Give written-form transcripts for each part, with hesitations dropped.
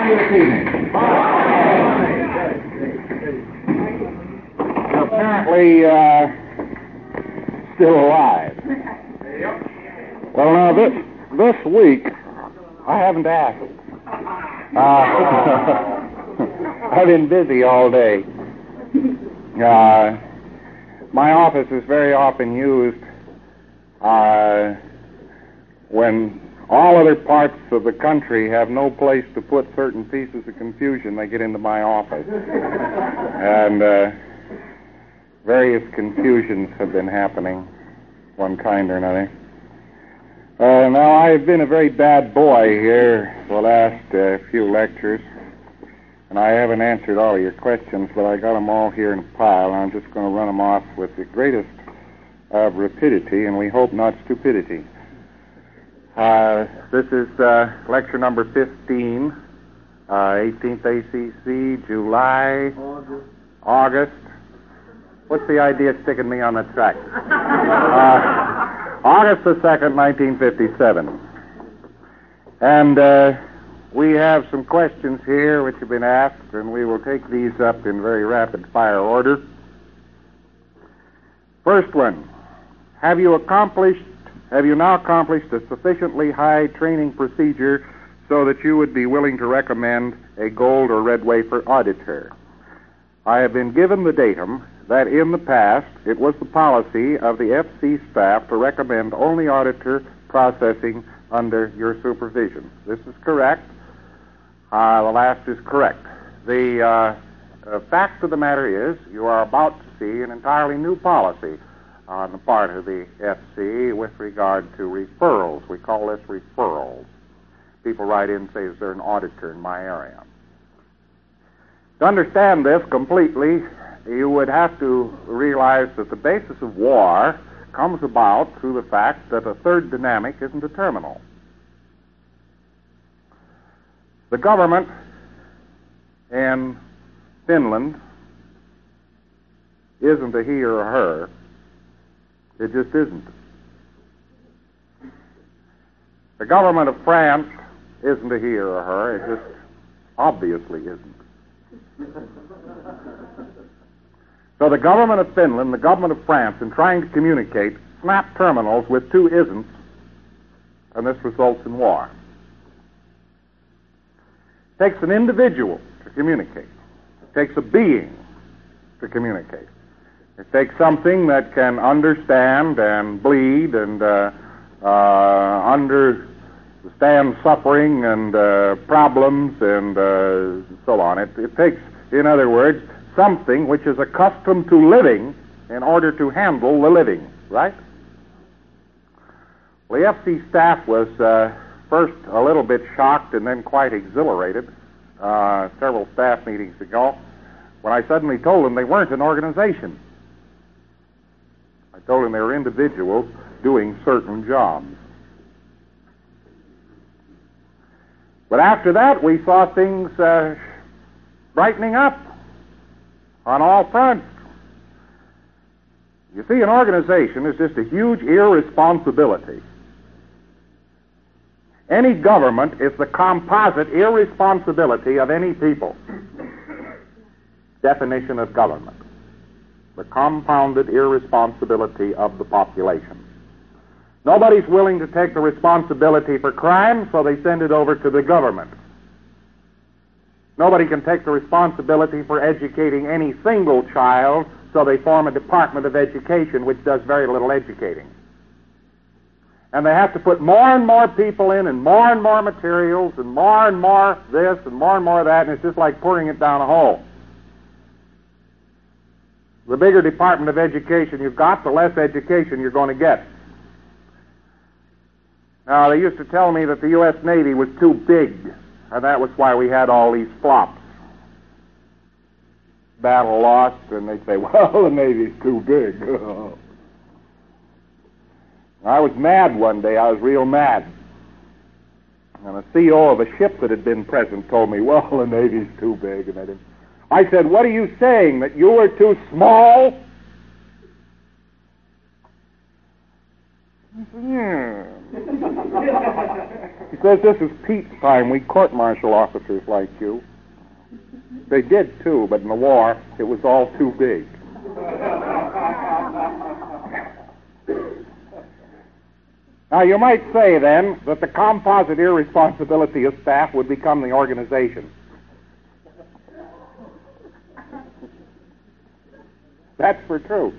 are you this evening? You're apparently still alive. Well, now, this week, I haven't asked. I've been busy all day. My office is very often used when all other parts of the country have no place to put certain pieces of confusion. They get into my office. And various confusions have been happening, one kind or another. Now, I've been a very bad boy here the last few lectures, and I haven't answered all of your questions, but I got them all here in a pile, and I'm just going to run them off with the greatest of rapidity, and we hope not stupidity. This is lecture number 15, 18th ACC, July, August. What's the idea of sticking me on the track? August the 2nd, 1957. And we have some questions here which have been asked, and we will take these up in very rapid-fire order. First one, have you now accomplished a sufficiently high training procedure so that you would be willing to recommend a gold or red wafer auditor? I have been given the datum that in the past it was the policy of the FC staff to recommend only auditor processing under your supervision. This is correct. The last is correct. The fact of the matter is you are about to see an entirely new policy on the part of the FC with regard to referrals. We call this referrals. People write in and say, is there an auditor in my area? To understand this completely, you would have to realize that the basis of war comes about through the fact that a third dynamic isn't a terminal. The government in Finland isn't a he or a her. It just isn't. The government of France isn't a he or a her. It just obviously isn't. So the government of Finland, the government of France, in trying to communicate, snap terminals with two isn'ts, and this results in war. It takes an individual to communicate. It takes a being to communicate. It takes something that can understand and bleed and understand suffering and problems and so on. It takes, in other words, something which is accustomed to living in order to handle the living, right? Well, the FC staff was first a little bit shocked and then quite exhilarated several staff meetings ago when I suddenly told them they weren't an organization. I told them they were individuals doing certain jobs. But after that, we saw things brightening up on all fronts. You see, an organization is just a huge irresponsibility. Any government is the composite irresponsibility of any people. Definition of government: the compounded irresponsibility of the population. Nobody's willing to take the responsibility for crime, so they send it over to the government. Nobody can take the responsibility for educating any single child, so they form a Department of Education which does very little educating. And they have to put more and more people in and more materials and more this and more that, and it's just like pouring it down a hole. The bigger Department of Education you've got, the less education you're going to get. Now, they used to tell me that the U.S. Navy was too big, and that was why we had all these flops. Battle lost, and they'd say, well, the Navy's too big. I was mad one day. I was real mad. And the CO of a ship that had been present told me, well, the Navy's too big. And I said, what are you saying, that you were too small? He said, yeah. He says, this is Pete's time. We court-martial officers like you. They did, too, but in the war, it was all too big. Now, you might say, then, that the composite irresponsibility of staff would become the organization. That's for true.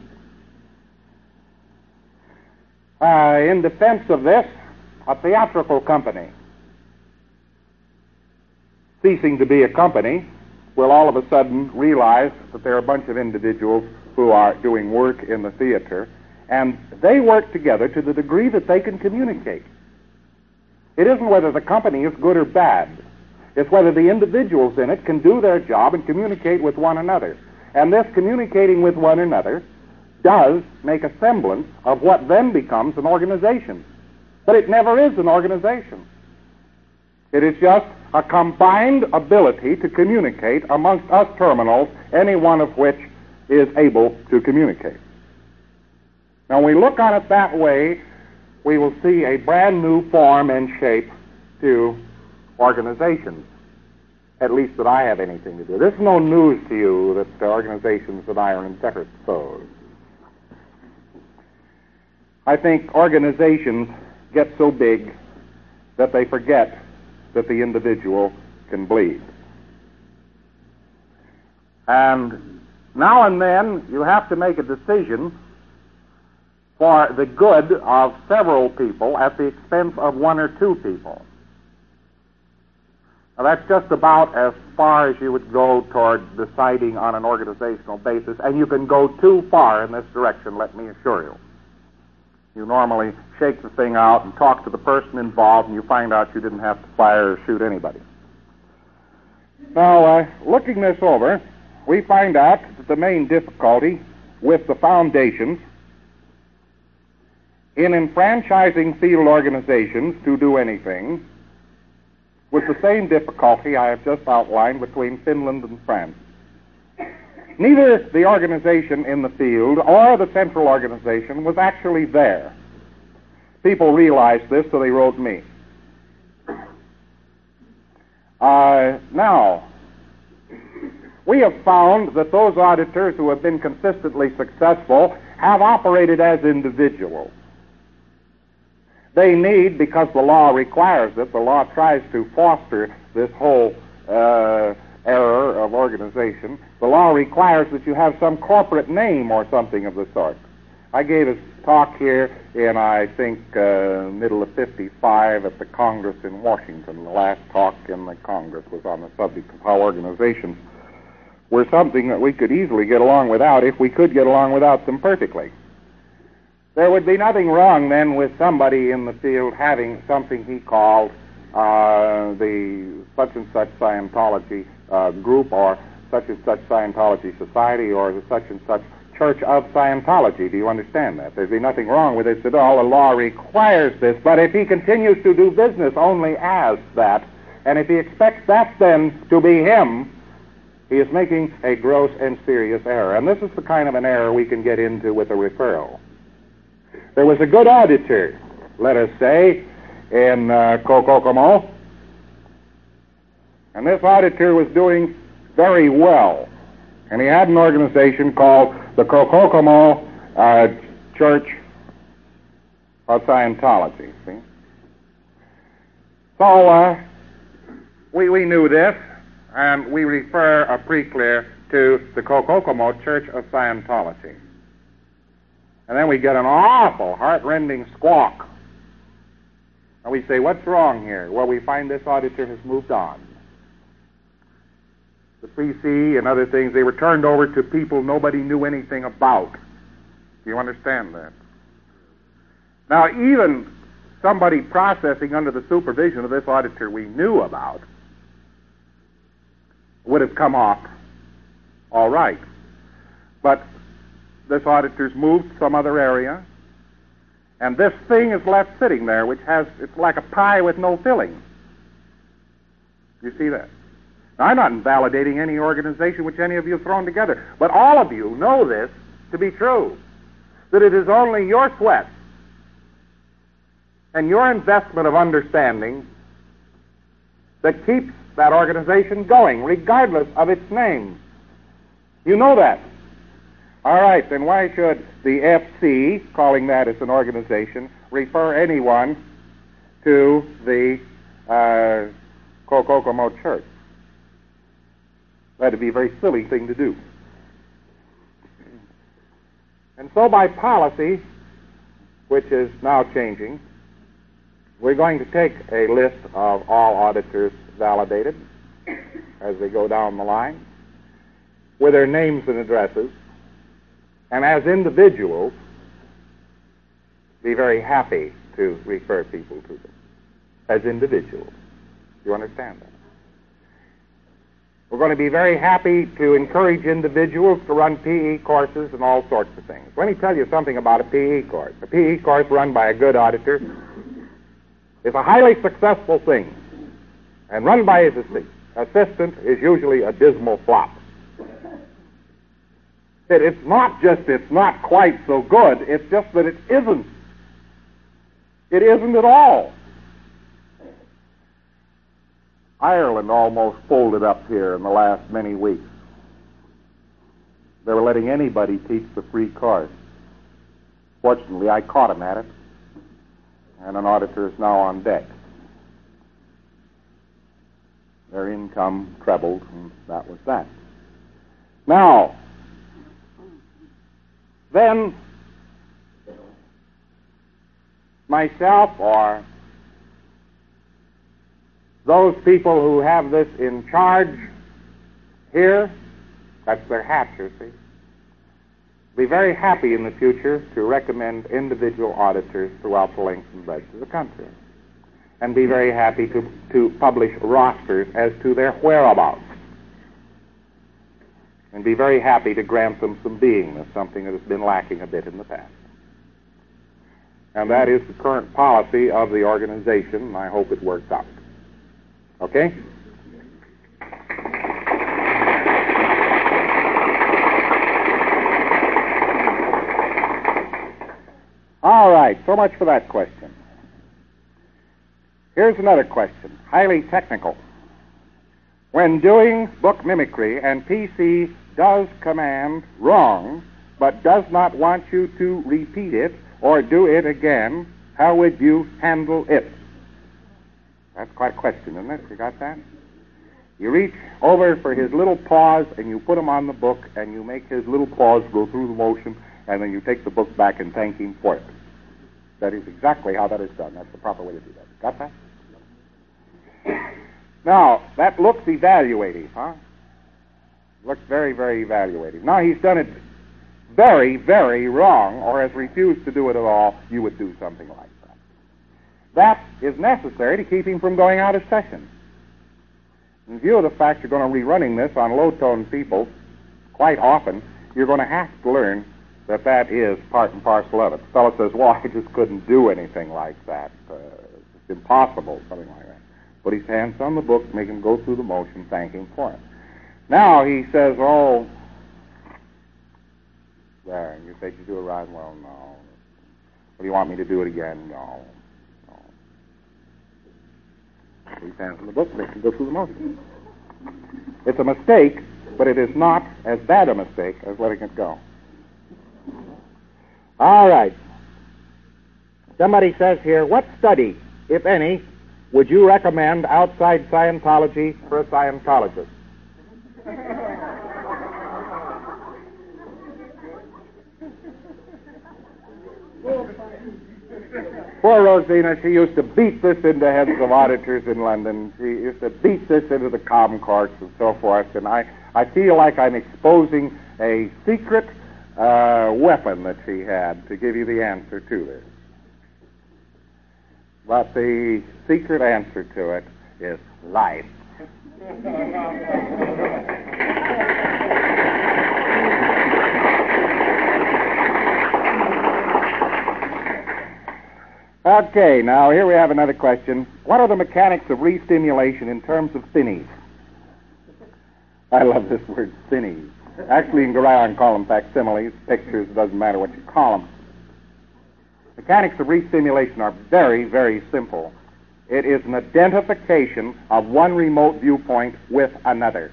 In defense of this, a theatrical company, ceasing to be a company, will all of a sudden realize that there are a bunch of individuals who are doing work in the theater, and they work together to the degree that they can communicate. It isn't whether the company is good or bad. It's whether the individuals in it can do their job and communicate with one another. And this communicating with one another does make a semblance of what then becomes an organization. But it never is an organization. It is just a combined ability to communicate amongst us terminals, any one of which is able to communicate. Now, when we look on it that way, we will see a brand new form and shape to organizations, at least that I have anything to do. This is no news to you that the organizations that I are in separate foes. I think organizations get so big that they forget that the individual can bleed. And now and then you have to make a decision for the good of several people at the expense of one or two people. Now, that's just about as far as you would go toward deciding on an organizational basis, and you can go too far in this direction, let me assure you. You normally shake the thing out and talk to the person involved, and you find out you didn't have to fire or shoot anybody. Now, looking this over, we find out that the main difficulty with the foundations in enfranchising field organizations to do anything was the same difficulty I have just outlined between Finland and France. Neither the organization in the field or the central organization was actually there. People realized this, so they wrote me. Now, we have found that those auditors who have been consistently successful have operated as individuals. They need, because the law requires it, the law tries to foster this whole error of organization. The law requires that you have some corporate name or something of the sort. I gave a talk here in, I think, middle of 55 at the Congress in Washington. The last talk in the Congress was on the subject of how organizations were something that we could easily get along without if we could get along without them perfectly. There would be nothing wrong then with somebody in the field having something he called the such and such Scientology group, or such and such Scientology society, or the such and such Church of Scientology. Do you understand that? There'd be nothing wrong with this at all. The law requires this. But if he continues to do business only as that, and if he expects that then to be him, he is making a gross and serious error. And this is the kind of an error we can get into with a referral. There was a good auditor, let us say, in Kokomo, and this auditor was doing very well. And he had an organization called the Kokomo Church of Scientology, see? So we knew this, and we refer a preclear to the Kokomo Church of Scientology. And then we get an awful, heart-rending squawk. And we say, what's wrong here? Well, we find this auditor has moved on. The PC and other things, they were turned over to people nobody knew anything about. Do you understand that? Now, even somebody processing under the supervision of this auditor we knew about would have come off all right. But this auditor's moved to some other area, and this thing is left sitting there, which it's like a pie with no filling. You see that? Now, I'm not invalidating any organization which any of you have thrown together, but all of you know this to be true, that it is only your sweat and your investment of understanding that keeps that organization going, regardless of its name. You know that. All right, then why should the FC, calling that as an organization, refer anyone to the Kokomo Church? That'd be a very silly thing to do. And so by policy, which is now changing, we're going to take a list of all auditors validated as they go down the line with their names and addresses, and as individuals, be very happy to refer people to them as individuals. You understand that? We're going to be very happy to encourage individuals to run PE courses and all sorts of things. Let me tell you something about a PE course. A PE course run by a good auditor is a highly successful thing, and run by his assistant is usually a dismal flop. It's not just it's not quite so good, it's just that it isn't. It isn't at all. Ireland almost folded up here in the last many weeks. They were letting anybody teach the free course. Fortunately, I caught him at it, and an auditor is now on deck. Their income trebled, and that was that. Now, then, myself or those people who have this in charge here, that's their hat, you see, be very happy in the future to recommend individual auditors throughout the length and breadth of the country, and be very happy to publish rosters as to their whereabouts, and be very happy to grant them some beingness, something that has been lacking a bit in the past. And that is the current policy of the organization, and I hope it works out. Okay? All right, so much for that question. Here's another question, highly technical. When doing book mimicry and PC does command wrong, but does not want you to repeat it or do it again, how would you handle it? That's quite a question, isn't it? You got that? You reach over for his little paws and you put him on the book and you make his little paws go through the motion, and then you take the book back and thank him for it. That is exactly how that is done. That's the proper way to do that. Got that? Now, that looks evaluative, huh? Looks very, very evaluative. Now, he's done it very, very wrong, or has refused to do it at all, you would do something like that. That is necessary to keep him from going out of session. In view of the fact you're going to be running this on low-tone people quite often, you're going to have to learn that that is part and parcel of it. The fellow says, well, I just couldn't do anything like that. It's impossible, something like that. Put his hands on the book, make him go through the motion, thank him for it. Now he says, oh, there, and you say, you do it right? Well, no. Well, do you want me to do it again? No. Put his hands on the book, make him go through the motion. It's a mistake, but it is not as bad a mistake as letting it go. All right. Somebody says here, what study, if any, would you recommend outside Scientology for a Scientologist? Poor Rosina, she used to beat this into heads of auditors in London. She used to beat this into the comm courts and so forth, and I feel like I'm exposing a secret weapon that she had to give you the answer to this. But the secret answer to it is life. Okay, now here we have another question. What are the mechanics of re-stimulation in terms of thinnies? I love this word, thinnies. Actually, in Gorion call them facsimiles, pictures, it doesn't matter what you call them. Mechanics of re-stimulation are very, very simple. It is an identification of one remote viewpoint with another.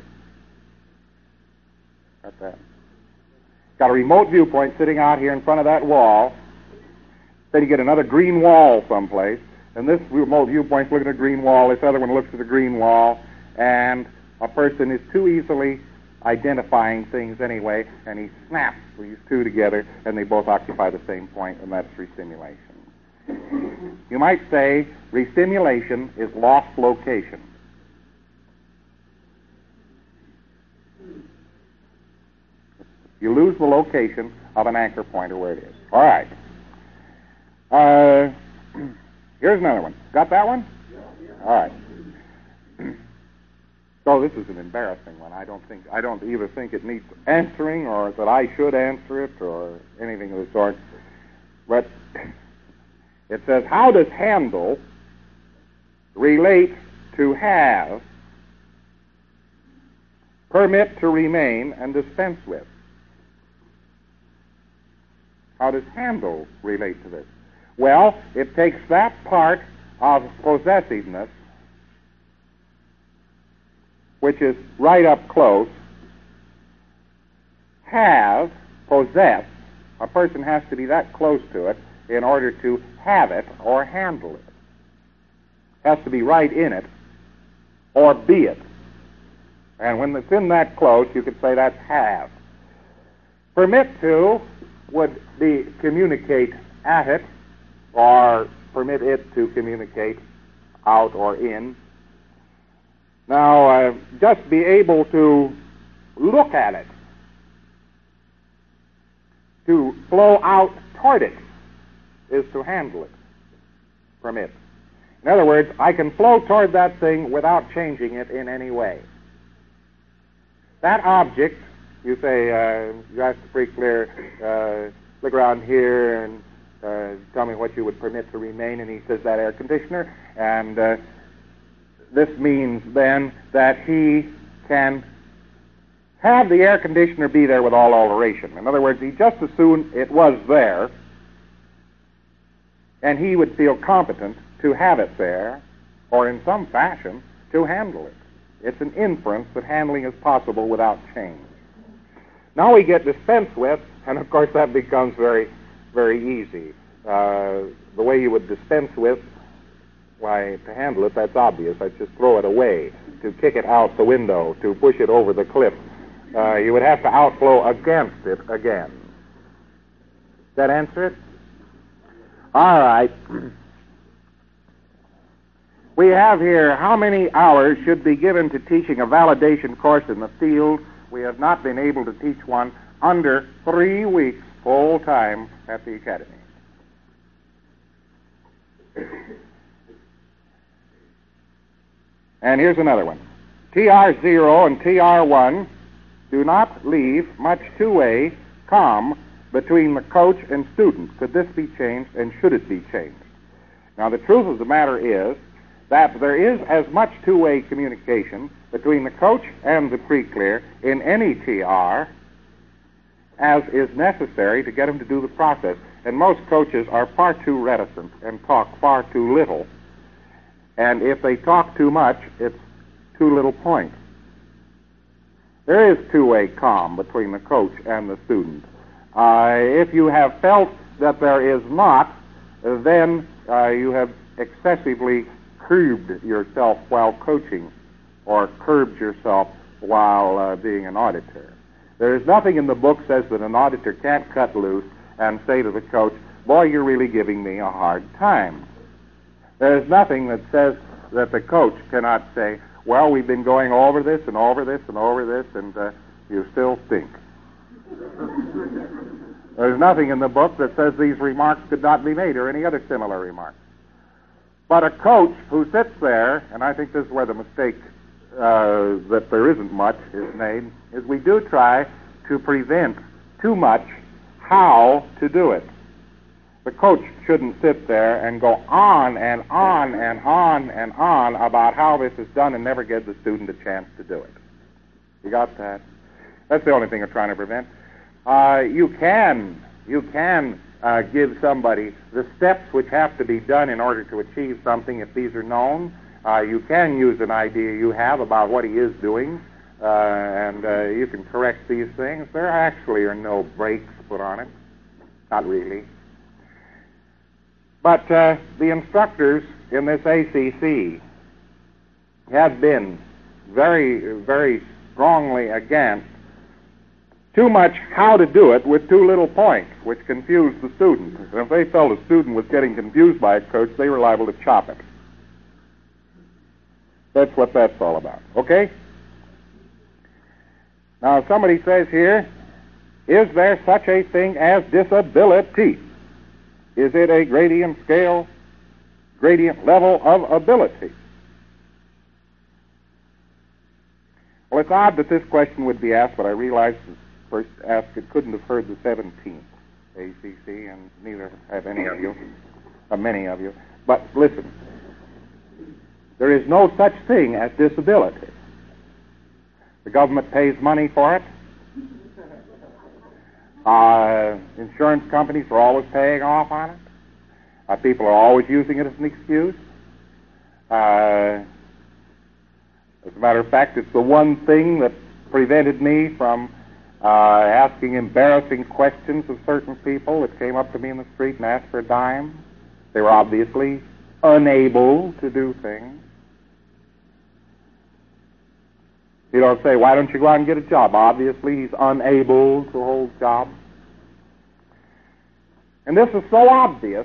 Got that? Got a remote viewpoint sitting out here in front of that wall. Then you get another green wall someplace, and this remote viewpoint's looking at a green wall, this other one looks at the green wall, and a person is too easily identifying things anyway, and he snaps these two together, and they both occupy the same point, and that's restimulation. You might say restimulation is lost location. You lose the location of an anchor point or where it is. All right. Here's another one. Got that one? All right. So this is an embarrassing one. I don't either think it needs answering or that I should answer it or anything of the sort. But it says, how does handle relate to have, permit to remain, and dispense with? How does handle relate to this? Well, it takes that part of possessiveness, which is right up close, have, possess. A person has to be that close to it in order to have it or handle it. Has to be right in it or be it. And when it's in that close, you could say that's have. Permit to would be communicate at it or permit it to communicate out or in. Now, just be able to look at it, to flow out toward it, is to handle it, permit. In other words, I can flow toward that thing without changing it in any way. That object, you say, you ask the pretty clear, look around here and tell me what you would permit to remain, and he says that air conditioner, and this means then that he can have the air conditioner be there with all alteration. In other words, he just as soon it was there, and he would feel competent to have it there, or in some fashion, to handle it. It's an inference that handling is possible without change. Now we get dispensed with, and of course that becomes very, very easy. The way you would dispense with, why, to handle it, that's obvious. I'd just throw it away, to kick it out the window, to push it over the cliff. You would have to outflow against it again. Does that answer it? All right. We have here how many hours should be given to teaching a validation course in the field. We have not been able to teach one under 3 weeks full time at the academy. And here's another one. TR0 and TR1 do not leave much two-way comm between the coach and student. Could this be changed, and should it be changed? Now, the truth of the matter is that there is as much two-way communication between the coach and the pre-clear in any TR as is necessary to get them to do the process. And most coaches are far too reticent and talk far too little. And if they talk too much, it's too little point. There is two-way comm between the coach and the student. If you have felt that there is not, then you have excessively curbed yourself while coaching, or curbed yourself while being an auditor. There is nothing in the book says that an auditor can't cut loose and say to the coach, boy, you're really giving me a hard time. There is nothing that says that the coach cannot say, well, we've been going over this and over this and over this, and you still stink. There's nothing in the book that says these remarks could not be made, or any other similar remarks. But a coach who sits there, and I think this is where the mistake that there isn't much is made, is we do try to prevent too much how to do it. The coach shouldn't sit there and go on and on and on and on about how this is done and never give the student a chance to do it. You got that? That's the only thing we're trying to prevent. You can give somebody the steps which have to be done in order to achieve something. If these are known, you can use an idea you have about what he is doing, and you can correct these things. There actually are no brakes put on it. Not really. But the instructors in this ACC have been very, very strongly against too much how to do it with too little points, which confused the student. And if they felt a student was getting confused by a coach, they were liable to chop it. That's what that's all about. Okay? Now, somebody says here, is there such a thing as disability? Is it a gradient scale, gradient level of ability? Well, it's odd that this question would be asked, but I realized first asked it couldn't have heard the 17th ACC, and neither have any of you, or many of you. But listen, there is no such thing as disability. The government pays money for it. Insurance companies are always paying off on it. People are always using it as an excuse. As a matter of fact, it's the one thing that prevented me from asking embarrassing questions of certain people that came up to me in the street and asked for a dime. They were obviously unable to do things. You don't say, why don't you go out and get a job? Obviously, he's unable to hold jobs. And this is so obvious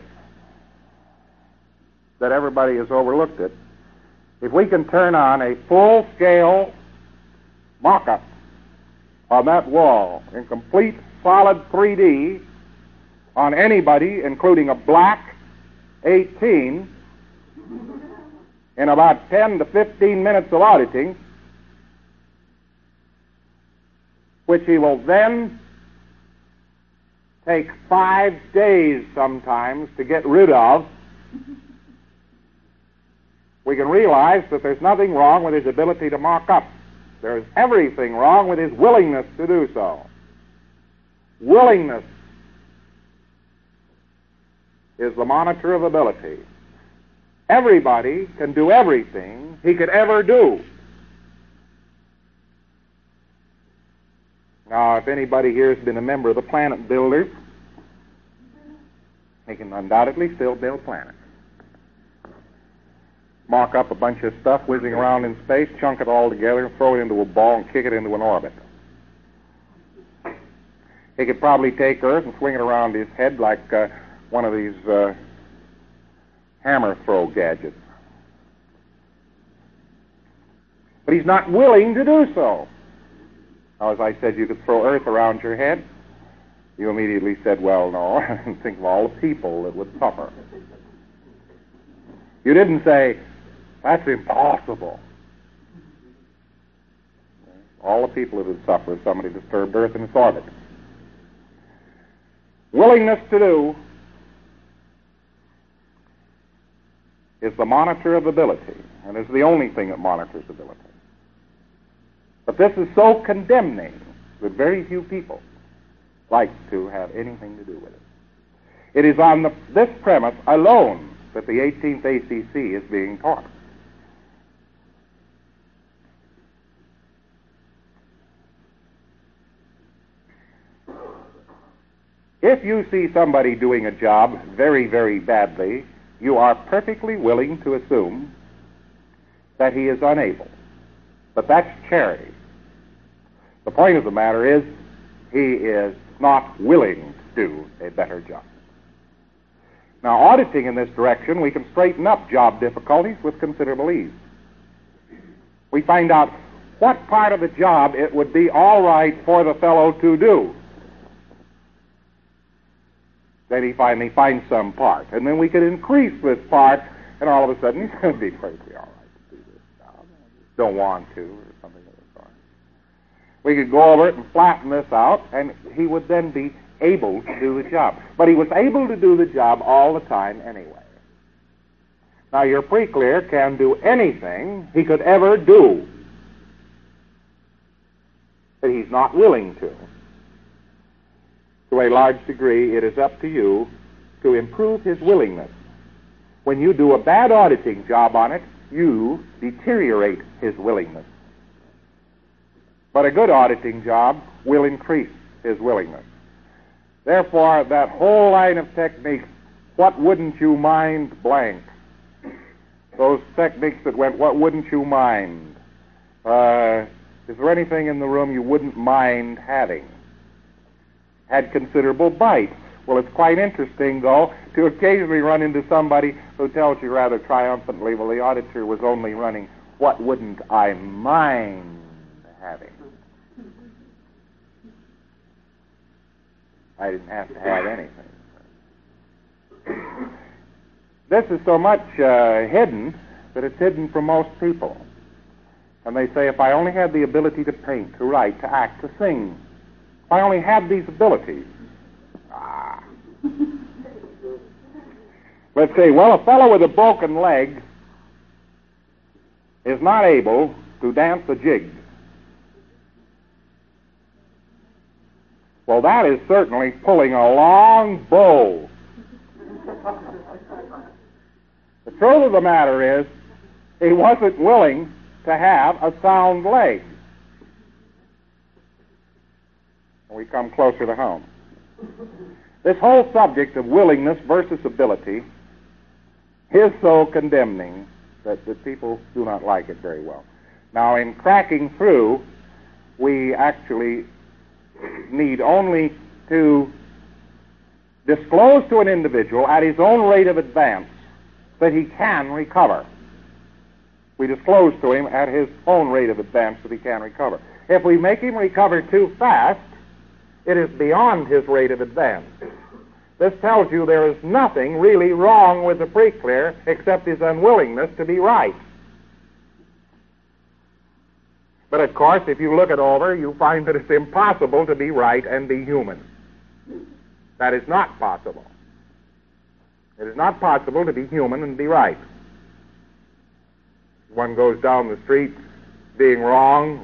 that everybody has overlooked it. If we can turn on a full-scale mock-up on that wall in complete solid 3D on anybody, including a black 18, in about 10 to 15 minutes of auditing, which he will then take 5 days sometimes to get rid of, we can realize that there's nothing wrong with his ability to mock up. There's everything wrong with his willingness to do so. Willingness is the monitor of ability. Everybody can do everything he could ever do. Now, if anybody here has been a member of the Planet Builders, they can undoubtedly still build planets. Mock up a bunch of stuff whizzing around in space, chunk it all together, throw it into a ball, and kick it into an orbit. He could probably take Earth and swing it around his head like one of these hammer throw gadgets. But he's not willing to do so. Now, as I said, you could throw Earth around your head. You immediately said, well, no, and think of all the people that would suffer. You didn't say, that's impossible. All the people that would suffer if somebody disturbed Earth in its orbit. Willingness to do is the monitor of ability, and is the only thing that monitors ability. But this is so condemning that very few people like to have anything to do with it. It is on this premise alone that the 18th ACC is being taught. If you see somebody doing a job very, very badly, you are perfectly willing to assume that he is unable. But that's charity. The point of the matter is, he is not willing to do a better job. Now, auditing in this direction, we can straighten up job difficulties with considerable ease. We find out what part of the job it would be all right for the fellow to do. Then he finally finds some part, and then we could increase this part, and all of a sudden he's going to be perfectly all right to do this job. Don't want to, or something of the sort. We could go over it and flatten this out, and he would then be able to do the job. But he was able to do the job all the time anyway. Now, your pre-clear can do anything he could ever do, but he's not willing to. To a large degree, it is up to you to improve his willingness. When you do a bad auditing job on it, you deteriorate his willingness. But a good auditing job will increase his willingness. Therefore, that whole line of techniques, what wouldn't you mind blank? Those techniques that went, what wouldn't you mind? Is there anything in the room you wouldn't mind having? Had considerable bite. Well, it's quite interesting, though, to occasionally run into somebody who tells you rather triumphantly, well, the auditor was only running, what wouldn't I mind having? I didn't have to have anything. This is so much hidden that it's hidden from most people. And they say, if I only had the ability to paint, to write, to act, to sing, if I only had these abilities. Let's say, well, a fellow with a broken leg is not able to dance a jig. Well, that is certainly pulling a long bow. The truth of the matter is, he wasn't willing to have a sound leg. We come closer to home. This whole subject of willingness versus ability is so condemning that people do not like it very well. Now, in cracking through, we actually need only to disclose to an individual at his own rate of advance that he can recover. We disclose to him at his own rate of advance that he can recover. If we make him recover too fast, it is beyond his rate of advance. This tells you there is nothing really wrong with the pre-clear except his unwillingness to be right. But of course, if you look it over, you find that it's impossible to be right and be human. That is not possible. It is not possible to be human and be right. One goes down the street being wrong,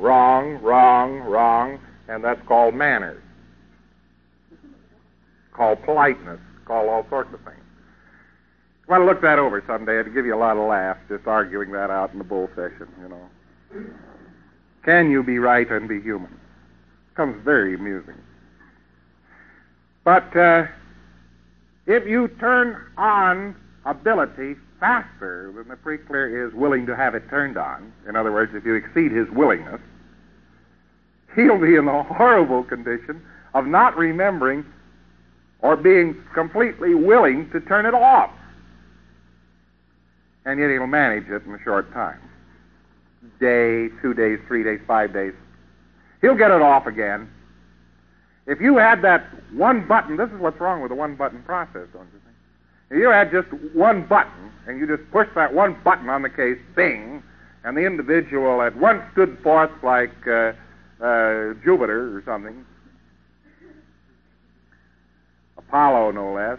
and that's called manners. Called politeness, called all sorts of things. I want to look that over someday. It'd give you a lot of laughs just arguing that out in the bull session, you know. Can you be right and be human? It becomes very amusing. But if you turn on ability faster than the pre-clear is willing to have it turned on, in other words, if you exceed his willingness, he'll be in the horrible condition of not remembering or being completely willing to turn it off. And yet he'll manage it in a short time. Day, 2 days, 3 days, 5 days. He'll get it off again. If you had that one button, this is what's wrong with the one-button process, don't you think? If you had just one button, and you just push that one button on the case, bing, and the individual at once stood forth like Jupiter or something, Apollo no less,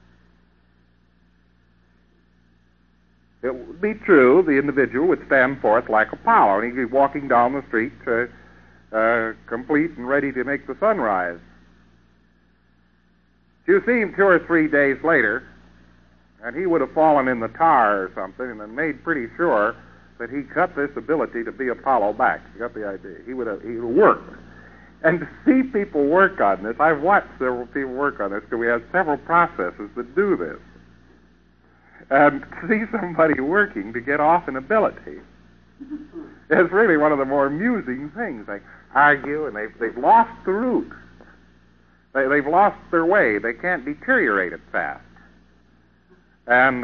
it would be true the individual would stand forth like Apollo, and he'd be walking down the street complete and ready to make the sunrise. You see him 2 or 3 days later, and he would have fallen in the tar or something and then made pretty sure that he cut this ability to be Apollo back. You got the idea? He would have worked. And to see people work on this, I've watched several people work on this because we have several processes that do this. And to see somebody working to get off an ability is really one of the more amusing things. They argue and they've lost the route. They've lost their way. They can't deteriorate it fast. And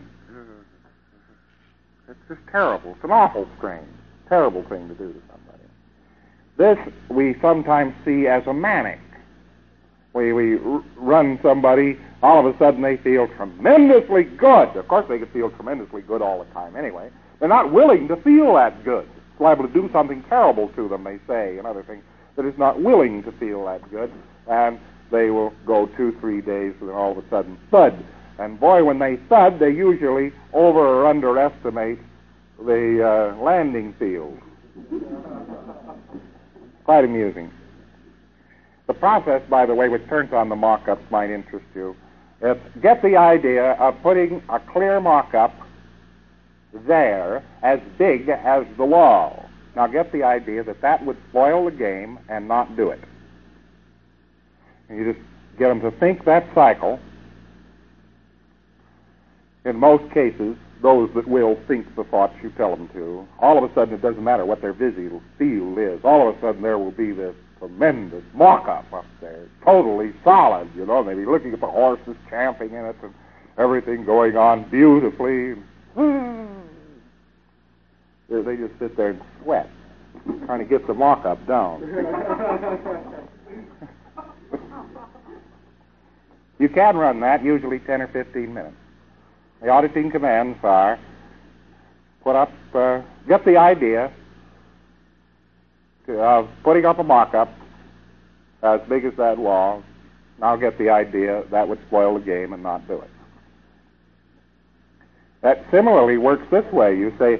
it's just terrible. It's an awful strain. Terrible thing to do to somebody. This we sometimes see as a manic. We run somebody, all of a sudden they feel tremendously good. Of course they could feel tremendously good all the time anyway. They're not willing to feel that good. It's liable to do something terrible to them, they say, and other things, that is not willing to feel that good. And they will go 2, 3 days, and then all of a sudden, thud. And boy, when they thud, they usually over or underestimate the landing field. Quite amusing. The process, by the way, which turns on the mock-ups might interest you. It's get the idea of putting a clear mock-up there as big as the wall. Now get the idea that that would spoil the game and not do it. And you just get them to think that cycle. In most cases, those that will think the thoughts you tell them to, all of a sudden it doesn't matter what their visual field is. All of a sudden there will be this tremendous mock-up up there, totally solid, you know. They'll be looking at the horses champing in it and everything going on beautifully. They just sit there and sweat, trying to get the mock-up down. You can run that, usually 10 or 15 minutes. The auditing commands are put up, get the idea of putting up a mock-up as big as that wall. Now get the idea that would spoil the game and not do it. That similarly works this way. You say,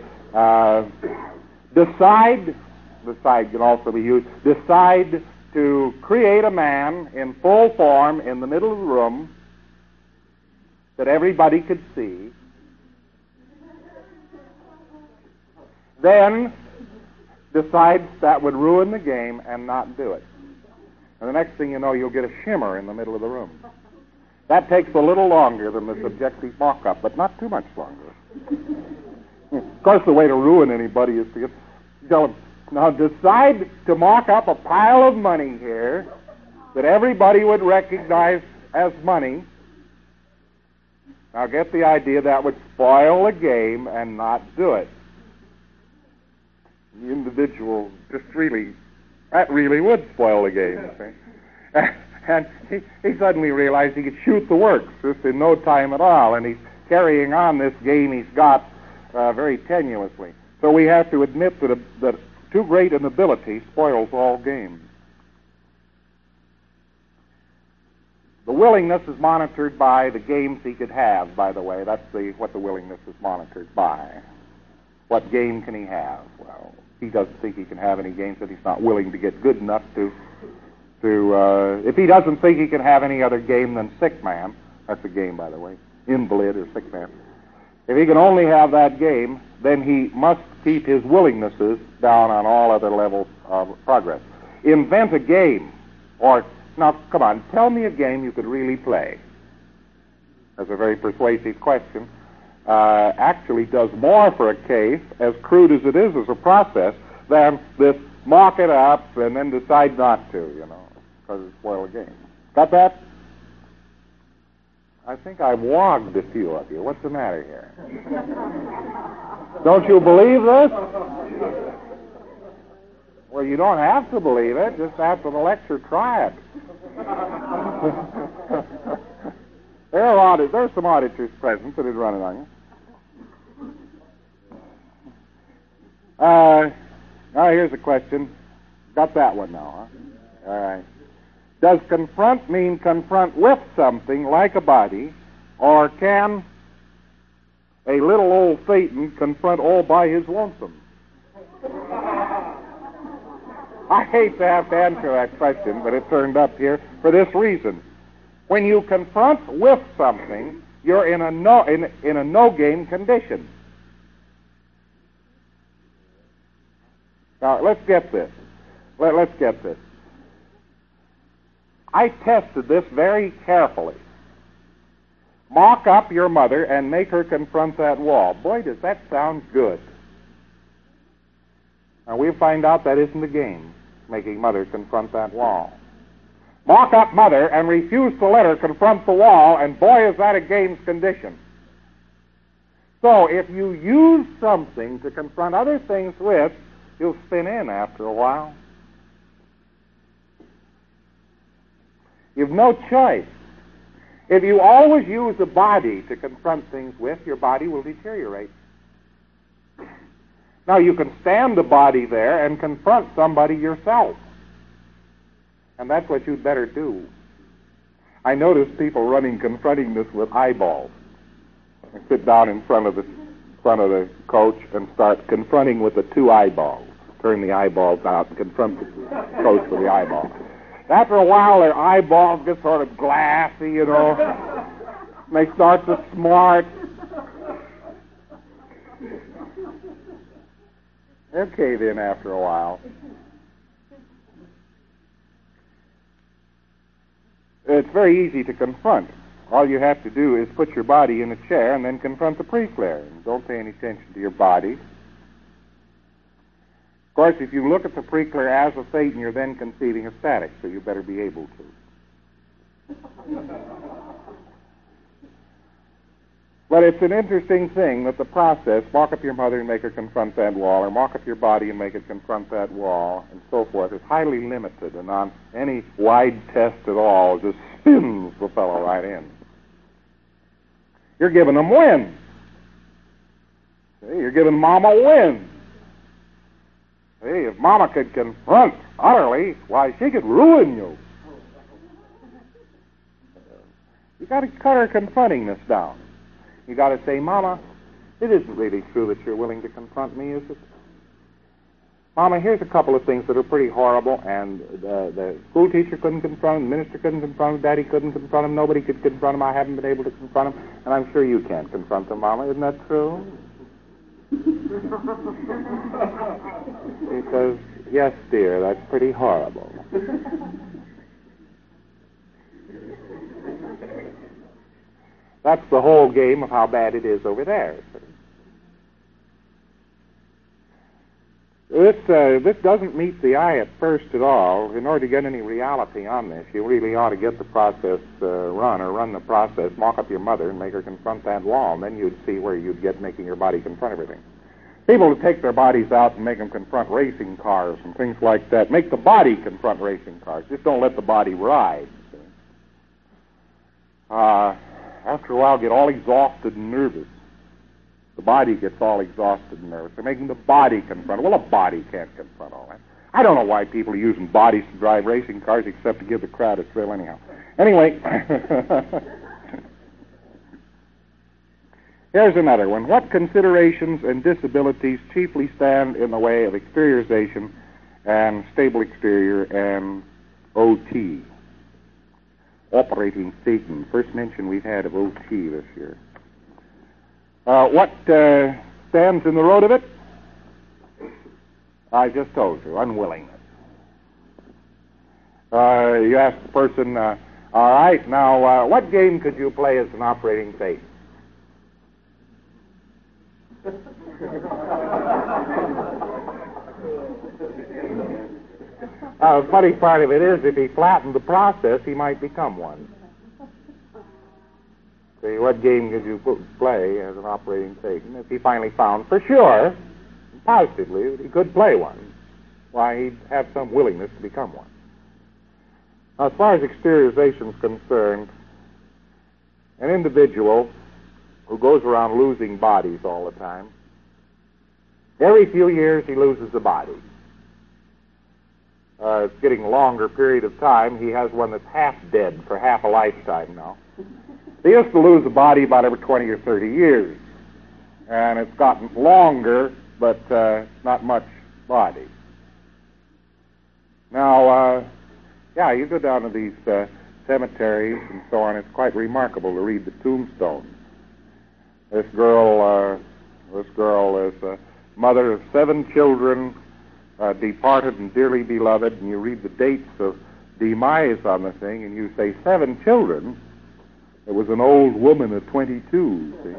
decide can also be used, decide to create a man in full form in the middle of the room that everybody could see. Then decides that would ruin the game and not do it. And the next thing you know, you'll get a shimmer in the middle of the room. That takes a little longer than the subjective mock-up, but not too much longer. Of course, the way to ruin anybody is to tell them, now decide to mock up a pile of money here that everybody would recognize as money. Now get the idea that would spoil the game and not do it. The individual just that really would spoil the game. See? And he suddenly realized he could shoot the works just in no time at all, and he's carrying on this game he's got very tenuously. So we have to admit that too great an ability spoils all games. The willingness is monitored by the games he could have, by the way. That's what the willingness is monitored by. What game can he have? Well, he doesn't think he can have any games that he's not willing to get good enough to if he doesn't think he can have any other game than sick man, that's a game, by the way, invalid or sick man. If he can only have that game, then he must keep his willingnesses down on all other levels of progress. Invent a game, or, now, come on, tell me a game you could really play. That's a very persuasive question. Actually does more for a case, as crude as it is as a process, than this mock it up and then decide not to, you know, because it spoils the game. Got that? I think I've wogged a few of you. What's the matter here? Don't you believe this? Well, you don't have to believe it. Just after the lecture, try it. There's some auditors present that would run it on you. Now, here's a question. Got that one now, huh? All right. Does confront mean confront with something like a body, or can a little old Satan confront all by his lonesome? I hate to have to answer that question, but it turned up here for this reason. When you confront with something, you're in a no-game condition. Now, let's get this. Let's get this. I tested this very carefully. Mock up your mother and make her confront that wall. Boy, does that sound good. Now, we'll find out that isn't the game, making mother confront that wall. Mock up mother and refuse to let her confront the wall, and boy, is that a game's condition. So, if you use something to confront other things with, you'll spin in after a while. You've no choice. If you always use a body to confront things with, your body will deteriorate. Now, you can stand the body there and confront somebody yourself. And that's what you'd better do. I notice people confronting this with eyeballs. They sit down in front of the coach and start confronting with the two eyeballs. Turn the eyeballs out and confront the coach with the eyeball. After a while, their eyeballs get sort of glassy, you know. They start to smart. Okay, then, after a while. It's very easy to confront. All you have to do is put your body in a chair and then confront the pre-clear. Don't pay any attention to your body. Of course, if you look at the pre-clear as a Satan, you're then conceiving a static, so you better be able to. But it's an interesting thing that the process, walk up your mother and make her confront that wall, or walk up your body and make it confront that wall, and so forth, is highly limited, and on any wide test at all, just spins the fellow right in. You're giving them wins. See, you're giving Mama wins. See, if Mama could confront utterly, why, she could ruin you. You got to cut her confrontingness down. You got to say, Mama, it isn't really true that you're willing to confront me, is it? Mama, here's a couple of things that are pretty horrible, and the school teacher couldn't confront him, the minister couldn't confront him, Daddy couldn't confront him, nobody could confront him, I haven't been able to confront him, and I'm sure you can't confront him, Mama. Isn't that true? She says, yes, dear, that's pretty horrible. That's the whole game of how bad it is over there. This doesn't meet the eye at first at all. In order to get any reality on this, you really ought to get the process run the process, mock up your mother and make her confront that wall, and then you'd see where you'd get making your body confront everything. People who take their bodies out and make them confront racing cars and things like that, make the body confront racing cars. Just don't let the body ride. After a while, get all exhausted and nervous. The body gets all exhausted and nervous. They're making the body confront. Well, a body can't confront all that. I don't know why people are using bodies to drive racing cars except to give the crowd a thrill anyhow. Anyway, here's another one. What considerations and disabilities chiefly stand in the way of exteriorization and stable exterior and OT? Operating Satan. First mention we've had of OT this year. What stands in the road of it? I just told you, unwillingness. You ask the person, all right, now, what game could you play as an operating Satan? The funny part of it is, if he flattened the process, he might become one. See, what game could you play as an operating Satan? If he finally found for sure, positively, that he could play one, why, he'd have some willingness to become one. Now, as far as exteriorization is concerned, an individual who goes around losing bodies all the time, every few years he loses a body. It's getting a longer period of time. He has one that's half dead for half a lifetime now. He used to lose a body about every 20 or 30 years. And it's gotten longer, but not much body. Now, you go down to these cemeteries and so on. It's quite remarkable to read the tombstones. This girl is a mother of 7 children, departed and dearly beloved, and you read the dates of demise on the thing, and you say 7 children. It was an old woman of 22. See,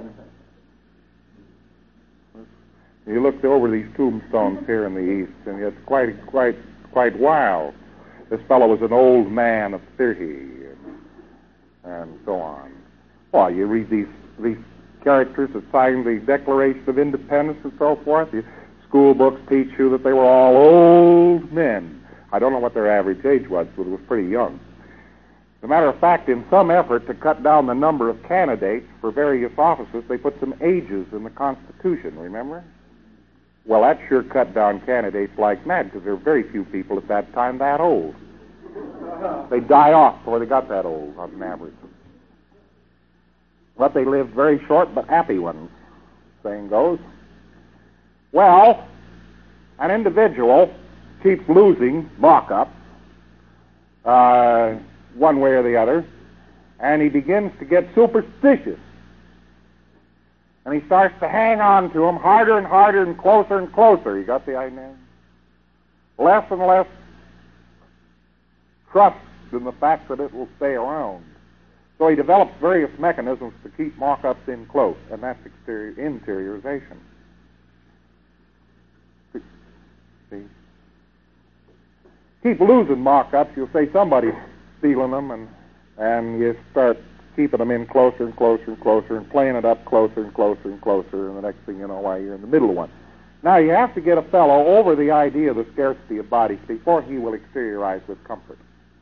you look over these tombstones here in the East, and it's quite wild. This fellow was an old man of 30, and so on. Well, you read these characters that signed the Declaration of Independence and so forth. The school books teach you that they were all old men. I don't know what their average age was, but it was pretty young. As a matter of fact, in some effort to cut down the number of candidates for various offices, they put some ages in the Constitution, remember? Well, that sure cut down candidates like mad, because there were very few people at that time that old. They died off before they got that old, on an average. But they lived very short but happy ones, saying goes. Well, an individual keeps losing mock-up, one way or the other, and he begins to get superstitious. And he starts to hang on to them harder and harder and closer. You got the idea? Less and less trust in the fact that it will stay around. So he develops various mechanisms to keep mock-ups in close, and that's interiorization. See? Keep losing mock-ups, you'll say somebody's stealing them, and you start keeping them in closer and closer and closer and playing it up closer and closer and closer, and the next thing you know, why, you're in the middle of one. Now, you have to get a fellow over the idea of the scarcity of bodies before he will exteriorize with comfort.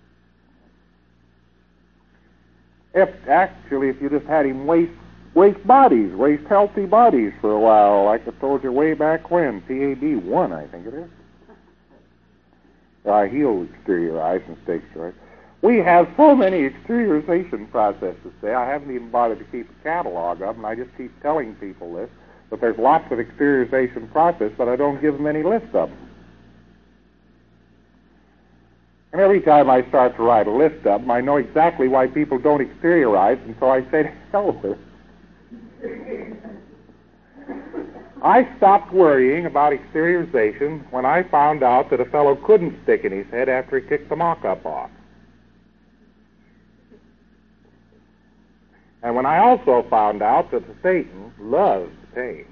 If you just had him waste healthy bodies for a while, like I told you way back when, PAB 1, I think it is. He'll exteriorize and stay straight. We have so many exteriorization processes today, I haven't even bothered to keep a catalog of them. I just keep telling people this, but there's lots of exteriorization process, but I don't give them any list of them. And every time I start to write a list of them, I know exactly why people don't exteriorize, and so I say, to hell with it. I stopped worrying about exteriorization when I found out that a fellow couldn't stick in his head after he kicked the mock-up off. And when I also found out that Satan loves pain.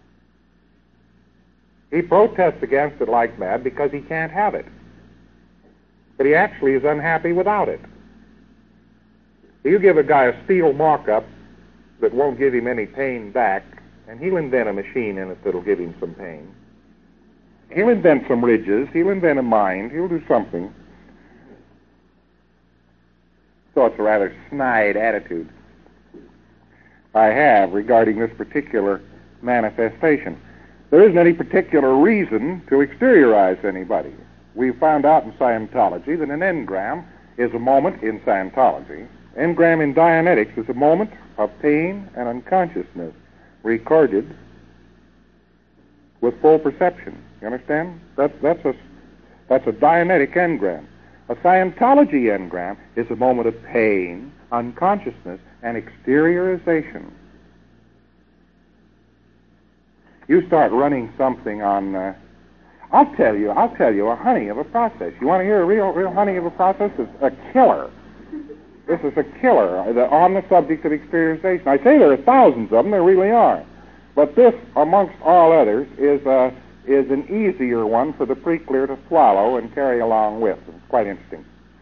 He protests against it like mad because he can't have it. But he actually is unhappy without it. You give a guy a steel mock-up that won't give him any pain back, and he'll invent a machine in it that'll give him some pain. He'll invent some ridges, he'll invent a mind, he'll do something. So it's a rather snide attitude I have regarding this particular manifestation. There isn't any particular reason to exteriorize anybody. We found out in Scientology that an engram is a moment in Scientology. Engram in Dianetics is a moment of pain and unconsciousness recorded with full perception. You understand? That's a Dianetic engram. A Scientology engram is a moment of pain, unconsciousness, and exteriorization. You start running something on... I'll tell you a honey of a process. You want to hear a real honey of a process? It's a killer. This is a killer on the subject of exteriorization. I say there are thousands of them, there really are. But this, amongst all others, is an easier one for the pre-clear to swallow and carry along with. It's quite interesting.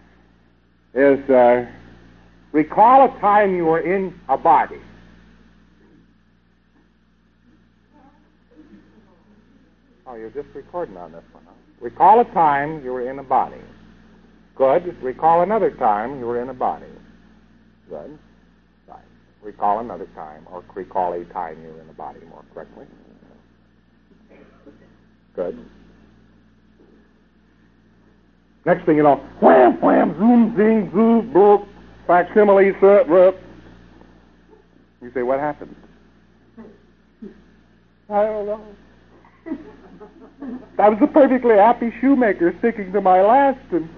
Recall a time you were in a body. Oh, you're just recording on this one, huh? Recall a time you were in a body. Good. Recall another time you were in a body. Good. Right. Recall another time, or recall a time you were in a body, more correctly. Good. Next thing you know, wham, wham, zoom, zing, zoom, bloop, facsimile, You say, what happened? I don't know. I was a perfectly happy shoemaker sticking to my last, and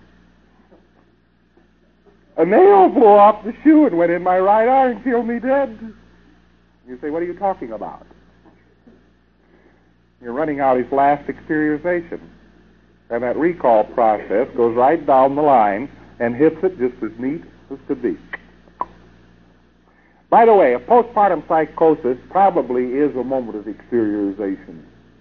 a nail blew off the shoe and went in my right eye and killed me dead. You say, what are you talking about? You're running out his last exteriorization. And that recall process goes right down the line and hits it just as neat as could be. By the way, a postpartum psychosis probably is a moment of exteriorization.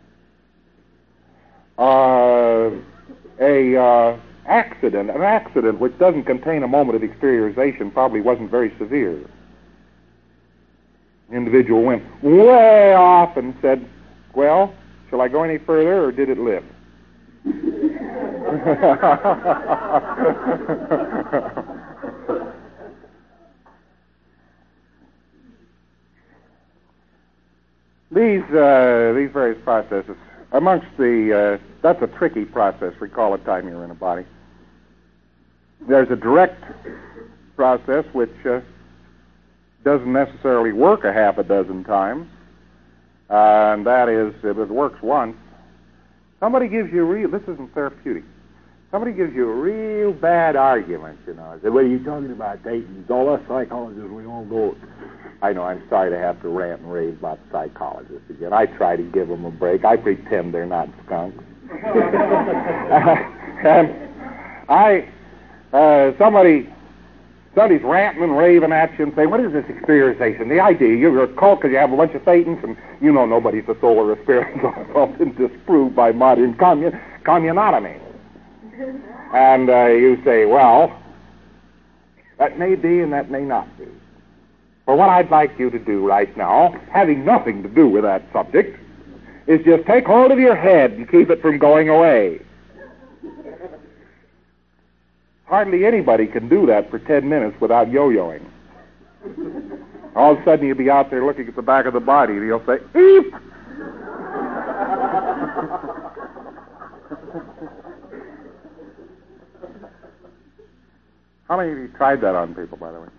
An accident which doesn't contain a moment of exteriorization probably wasn't very severe. The individual went way off and said, well, shall I go any further or did it live? These various processes, amongst that's a tricky process. Recall a time you're in a body. There's a direct process which doesn't necessarily work a half a dozen times, and that is, if it works once, somebody gives you this isn't therapeutic. somebody gives you a real bad argument, you know. I said, what are you talking about, Dayton? All us psychologists, we all go. I know, I'm sorry to have to rant and rave about psychologists again. I try to give them a break. I pretend they're not skunks. And somebody's ranting and raving at you and saying, what is this experiencization? The idea, you're a cult because you have a bunch of Satans, and you know nobody's a soul or a spirit, so it's been disproved by modern communotomy. And you say, well, that may be and that may not be. But what I'd like you to do right now, having nothing to do with that subject, is just take hold of your head and keep it from going away. Hardly anybody can do that for 10 minutes without yo-yoing. All of a sudden you'll be out there looking at the back of the body and you'll say, eep! How many of you tried that on people, by the way?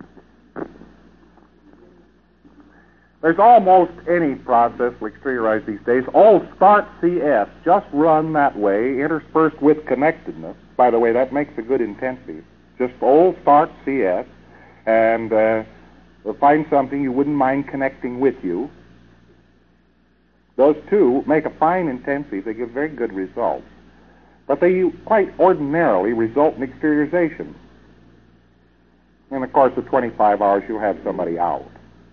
There's almost any process will exteriorize these days. All start CS, just run that way, interspersed with connectedness. By the way, that makes a good intensive. Just old start CS, and find something you wouldn't mind connecting with you. Those two make a fine intensive. They give very good results. But they quite ordinarily result in exteriorization. In the course of 25 hours, you'll have somebody out.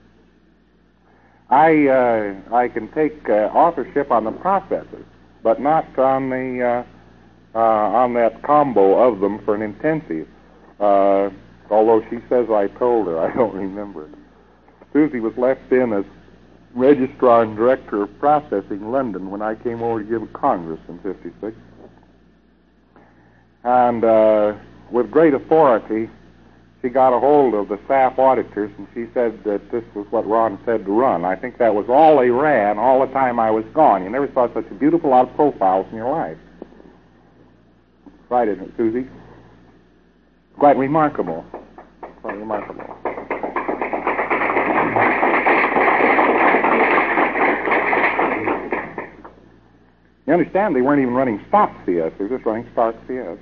I can take authorship on the processes, but not on the on that combo of them for an intensive. Although she says I told her, I don't remember. Susie was left in as registrar and director of processing London when I came over to give a congress in '56, and with great authority, she got a hold of the staff auditors, and she said that this was what Ron said to run. I think that was all they ran all the time I was gone. You never saw such a beautiful lot of profiles in your life. Right, isn't it, Susie? Quite remarkable. Quite remarkable. You understand, they weren't even running stop CS. They were just running start CS.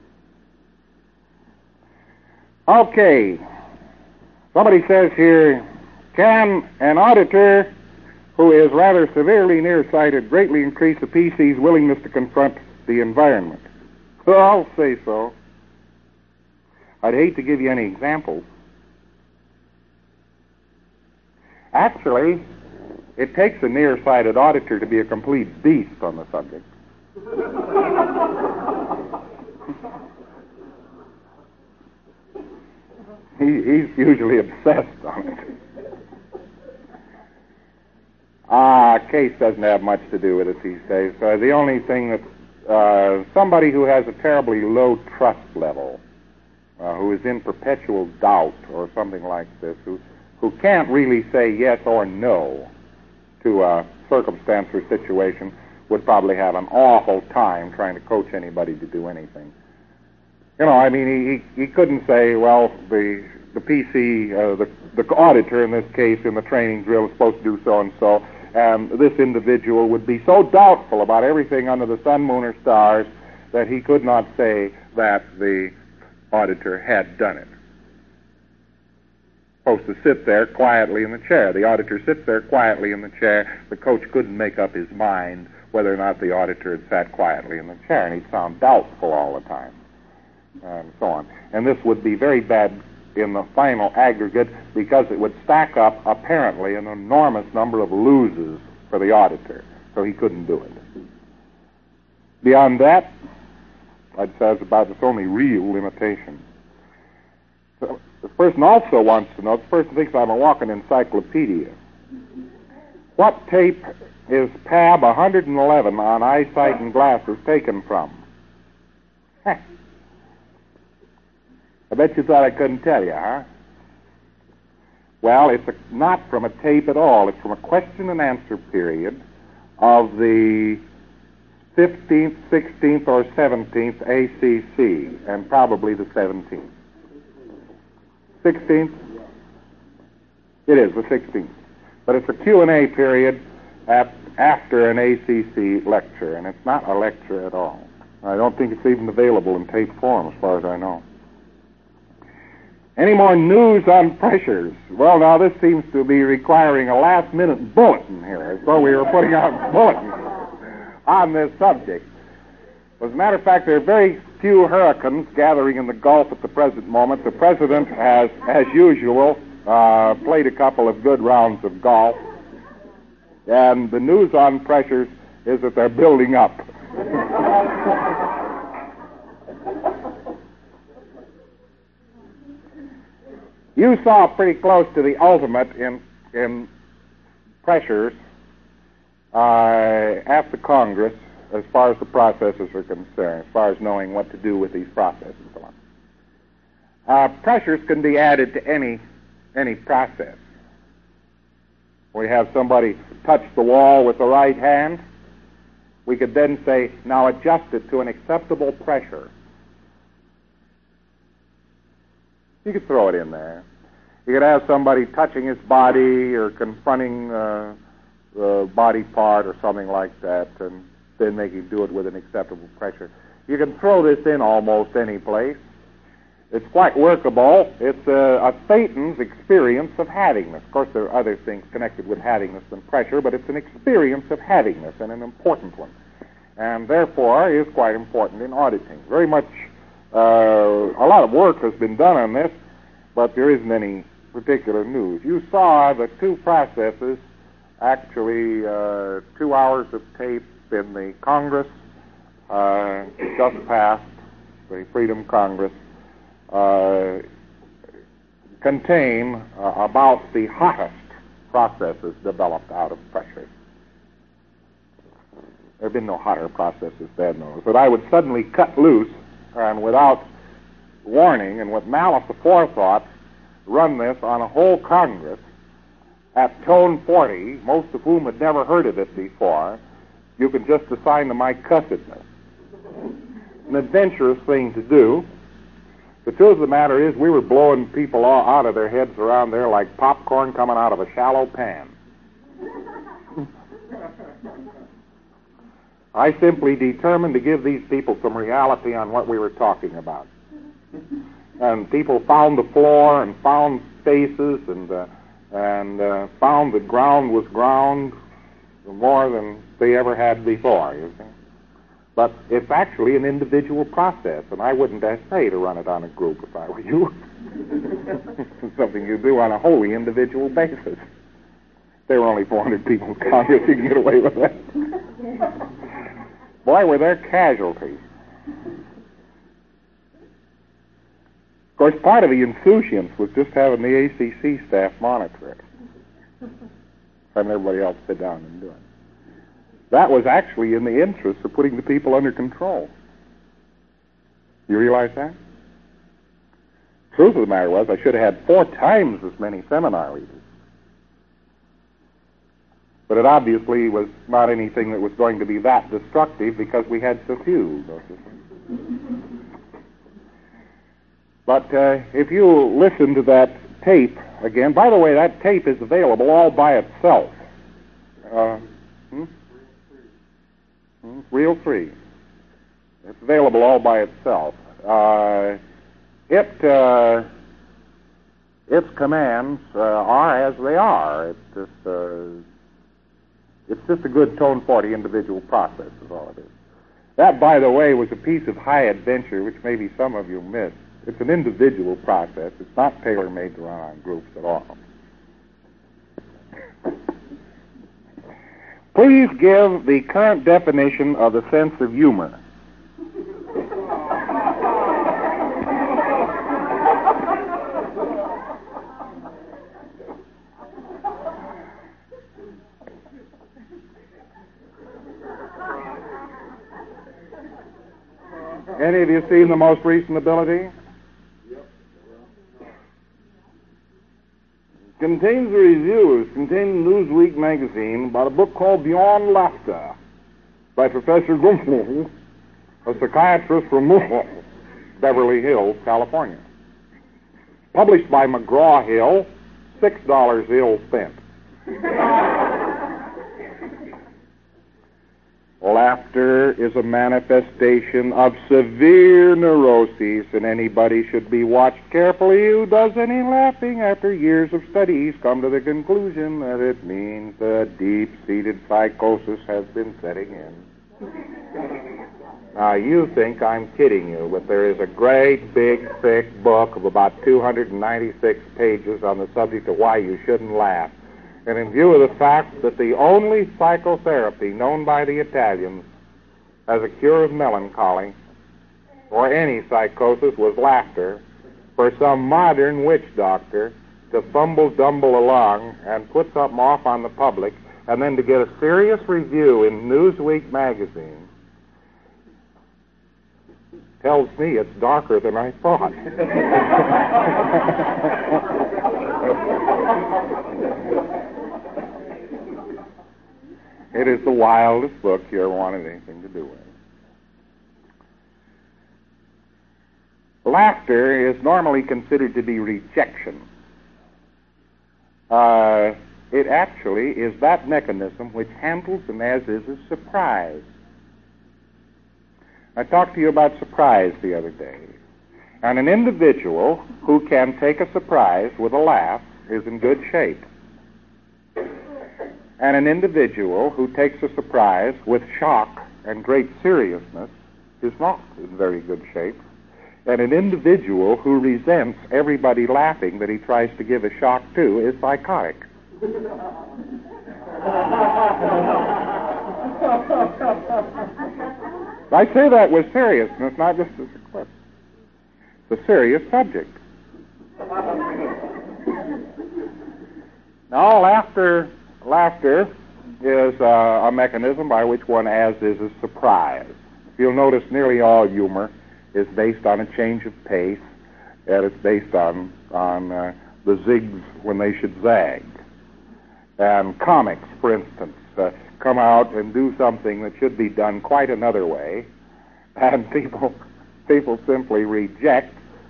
Okay, somebody says here, can an auditor who is rather severely nearsighted greatly increase the PC's willingness to confront the environment? Well, I'll say so. I'd hate to give you any examples. Actually, it takes a nearsighted auditor to be a complete beast on the subject. He's usually obsessed on it. Case doesn't have much to do with it these days. The only thing that somebody who has a terribly low trust level, who is in perpetual doubt or something like this, who can't really say yes or no to a circumstance or situation, would probably have an awful time trying to coach anybody to do anything. You know, I mean, he couldn't say, well, the PC, the auditor in this case in the training drill is supposed to do so and so, and this individual would be so doubtful about everything under the sun, moon, or stars that he could not say that the auditor had done it. Supposed to sit there quietly in the chair. The auditor sits there quietly in the chair. The coach couldn't make up his mind whether or not the auditor had sat quietly in the chair, and he'd sound doubtful all the time, and so on. And this would be very bad in the final aggregate because it would stack up apparently an enormous number of loses for the auditor, so he couldn't do it. Beyond that, I'd say it's about its only real limitation. So this person also wants to know, this person thinks I'm a walking encyclopedia. What tape is PAB 111 on eyesight and glasses taken from? I bet you thought I couldn't tell you, huh? Well, it's not from a tape at all. It's from a question and answer period of the 15th, 16th, or 17th ACC, and probably the 17th. 16th? It is, the 16th. But it's a Q&A period after an ACC lecture, and it's not a lecture at all. I don't think it's even available in tape form, as far as I know. Any more news on pressures? Well, now, this seems to be requiring a last-minute bulletin here, as though we were putting out bulletins on this subject. As a matter of fact, there are very few hurricanes gathering in the Gulf at the present moment. The President has, as usual, played a couple of good rounds of golf. And the news on pressures is that they're building up. You saw pretty close to the ultimate in pressures at the Congress as far as the processes are concerned, as far as knowing what to do with these processes and so on. Pressures can be added to any process. We have somebody touch the wall with the right hand. We could then say, now adjust it to an acceptable pressure. You could throw it in there. You could have somebody touching his body or confronting a body part or something like that, and then make him do it with an acceptable pressure. You can throw this in almost any place. It's quite workable. It's a Satan's experience of having this. Of course, there are other things connected with having this than pressure, but it's an experience of having this, and an important one. And therefore is quite important in auditing. Very much, a lot of work has been done on this, but there isn't any particular news. You saw the two processes, actually 2 hours of tape in the Congress, just passed, the Freedom Congress, contain about the hottest processes developed out of pressure. There have been no hotter processes than those. But I would suddenly cut loose and without warning and with malice aforethought run this on a whole Congress at tone 40, most of whom had never heard of it before. You can just assign to my cussedness. An adventurous thing to do. The truth of the matter is we were blowing people all out of their heads around there like popcorn coming out of a shallow pan. I simply determined to give these people some reality on what we were talking about. And people found the floor and found spaces and found the ground was ground more than they ever had before, you see. But it's actually an individual process, and I wouldn't essay to run it on a group if I were you. It's something you do on a wholly individual basis. There were only 400 people in Congress, you can get away with that. Boy, were there casualties. Of course, part of the insouciance was just having the ACC staff monitor it. Having everybody else sit down and do it. That was actually in the interest of putting the people under control. You realize that? Truth of the matter was, I should have had 4 times as many seminar leaders. But it obviously was not anything that was going to be that destructive because we had so few. But if you listen to that tape again, by the way, that tape is available all by itself. Reel 3. It's available all by itself. Its commands are as they are. It's just a good tone 40 individual process is all it is. That, by the way, was a piece of high adventure which maybe some of you missed. It's an individual process. It's not tailor-made to run on groups at all. Please give the current definition of the sense of humor. Any of you seen the most recent ability? Contains a review, it's contained in Newsweek magazine, about a book called Beyond Laughter by Professor Gumpel, a psychiatrist from Beverly Hills, California. Published by McGraw-Hill, $6 ill spent. Laughter is a manifestation of severe neuroses, and anybody should be watched carefully who does any laughing after years of study. He's come to the conclusion that it means that deep-seated psychosis has been setting in. Now, you think I'm kidding you, but there is a great, big, thick book of about 296 pages on the subject of why you shouldn't laugh. And in view of the fact that the only psychotherapy known by the Italians as a cure of melancholy or any psychosis was laughter, for some modern witch doctor to fumble-dumble along and put something off on the public and then to get a serious review in Newsweek magazine tells me it's darker than I thought. It is the wildest book you ever wanted anything to do with. Laughter is normally considered to be rejection. It actually is that mechanism which handles and as is surprise. I talked to you about surprise the other day. And an individual who can take a surprise with a laugh is in good shape. And an individual who takes a surprise with shock and great seriousness is not in very good shape. And an individual who resents everybody laughing that he tries to give a shock to is psychotic. I say that with seriousness, not just as a clip. It's a serious subject. Now, laughter is a mechanism by which one as is a surprise. You'll notice nearly all humor is based on a change of pace, and it's based on the zigs when they should zag. And comics, for instance, come out and do something that should be done quite another way, and people simply reject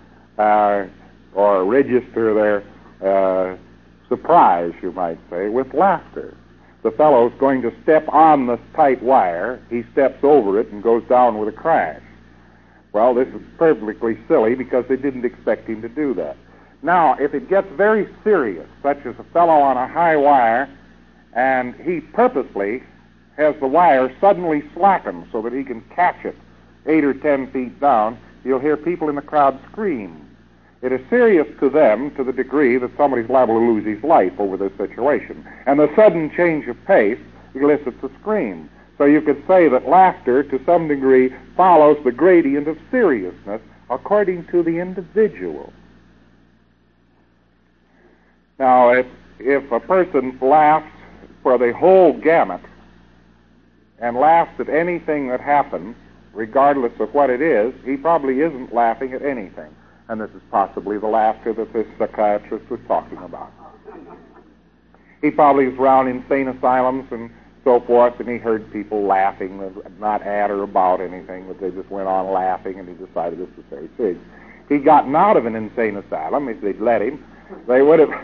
or register their surprise, you might say, with laughter. The fellow's going to step on the tight wire, he steps over it and goes down with a crash. Well, this is perfectly silly because they didn't expect him to do that. Now, if it gets very serious, such as a fellow on a high wire, and he purposely has the wire suddenly slacken so that he can catch it 8 or 10 feet down, you'll hear people in the crowd scream. It is serious to them to the degree that somebody's liable to lose his life over this situation. And the sudden change of pace elicits a scream. So you could say that laughter, to some degree, follows the gradient of seriousness according to the individual. Now, if a person laughs for the whole gamut and laughs at anything that happens, regardless of what it is, he probably isn't laughing at anything. And this is possibly the laughter that this psychiatrist was talking about. He probably was around insane asylums and so forth, and he heard people laughing, not at or about anything, but they just went on laughing, and he decided this was very serious. He'd gotten out of an insane asylum, if they'd let him, they would have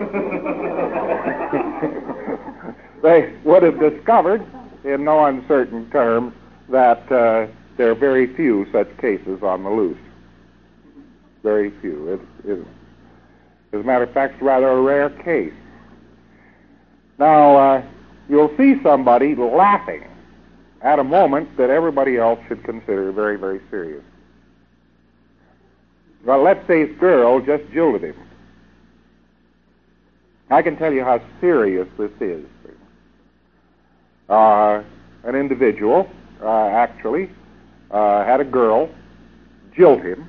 discovered, in no uncertain terms, that there are very few such cases on the loose. Very few. As a matter of fact, it's rather a rare case. Now, you'll see somebody laughing at a moment that everybody else should consider very, very serious. Well, let's say his girl just jilted him. I can tell you how serious this is. An individual actually had a girl jilt him.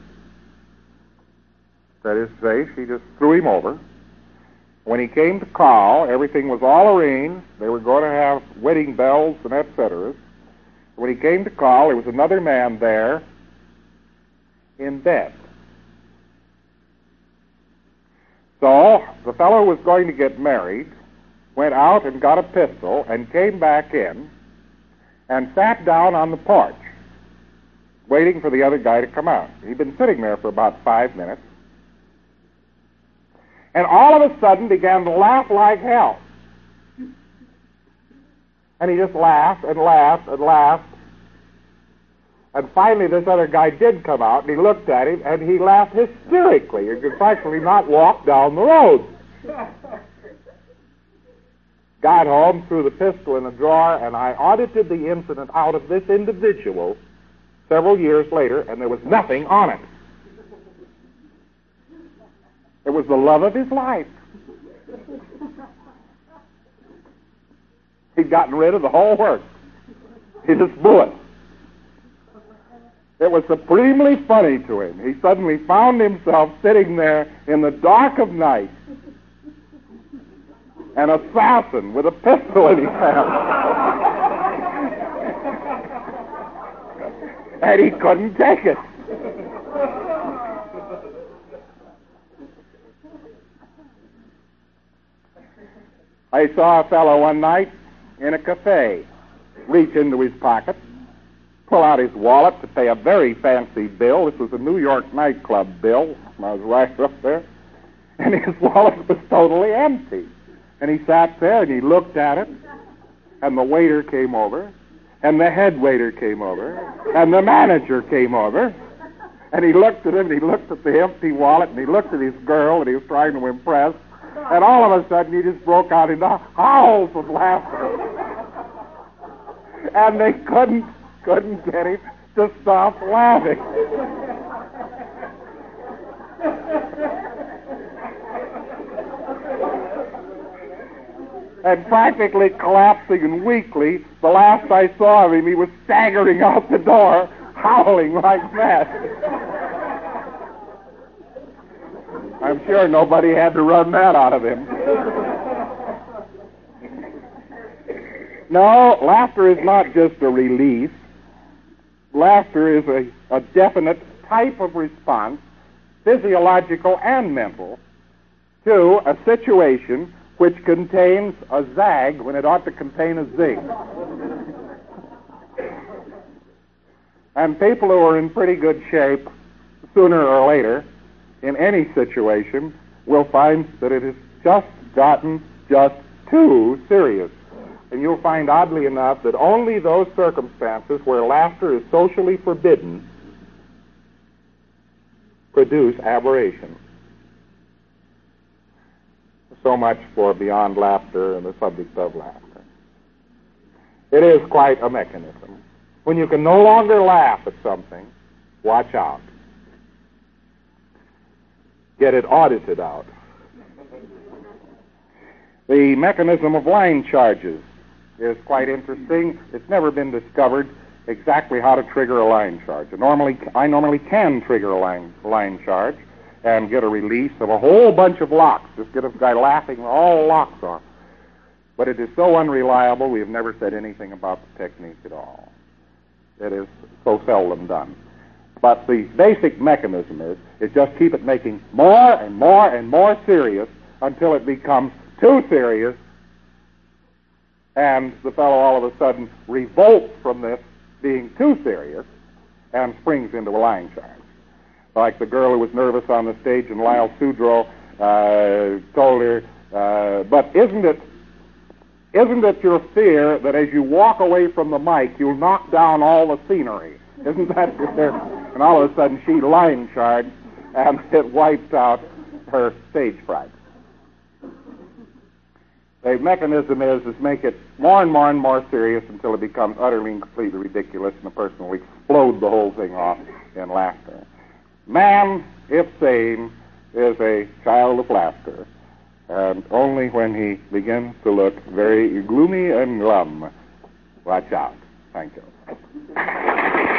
That is to say, she just threw him over. When he came to call, everything was all arranged. They were going to have wedding bells and et cetera. When he came to call, there was another man there in bed. So the fellow was going to get married, went out and got a pistol, and came back in and sat down on the porch, waiting for the other guy to come out. He'd been sitting there for about 5 minutes, and all of a sudden began to laugh like hell. And he just laughed and laughed and laughed And finally, this other guy did come out, and he looked at him, and he laughed hysterically. He could practically not walk down the road. Got home, threw the pistol in a drawer, and I audited the incident out of this individual several years later, and there was nothing on it. It was the love of his life. He'd gotten rid of the whole works. He just blew it. It was supremely funny to him. He suddenly found himself sitting there in the dark of night, an assassin with a pistol in his hand. And he couldn't take it. I saw a fellow one night in a cafe reach into his pocket, pull out his wallet to pay a very fancy bill. This was a New York nightclub bill. I was right up there. And his wallet was totally empty. And he sat there and he looked at it, and the waiter came over, and the head waiter came over, and the manager came over, and he looked at him, and he looked at the empty wallet, and he looked at his girl that he was trying to impress, and all of a sudden he just broke out into howls of laughter. And they couldn't get him to stop laughing. And practically collapsing and weakly, the last I saw of him, he was staggering out the door, howling like mad. I'm sure nobody had to run that out of him. No, laughter is not just a release. Laughter is a definite type of response, physiological and mental, to a situation which contains a zag when it ought to contain a zig. And people who are in pretty good shape, sooner or later, in any situation, will find that it has just gotten just too serious. And you'll find, oddly enough, that only those circumstances where laughter is socially forbidden produce aberration. So much for beyond laughter and the subject of laughter. It is quite a mechanism. When you can no longer laugh at something, watch out. Get it audited out. The mechanism of line charges is quite interesting. It's never been discovered exactly how to trigger a line charge. I normally can trigger a line charge and get a release of a whole bunch of locks. Just get a guy laughing, all locks off. But it is so unreliable, we have never said anything about the technique at all. It is so seldom done. But the basic mechanism is just keep it making more and more and more serious until it becomes too serious, and the fellow all of a sudden revolts from this being too serious and springs into a line charge. Like the girl who was nervous on the stage, and Lyle Sudrow told her, but isn't it your fear that as you walk away from the mic, you'll knock down all the scenery? Isn't that your fear? And all of a sudden she line charged, and it wiped out her stage fright. The mechanism is make it more and more and more serious until it becomes utterly and completely ridiculous, and the person will explode the whole thing off in laughter. Man, if sane, is a child of laughter, and only when he begins to look very gloomy and glum. Watch out. Thank you.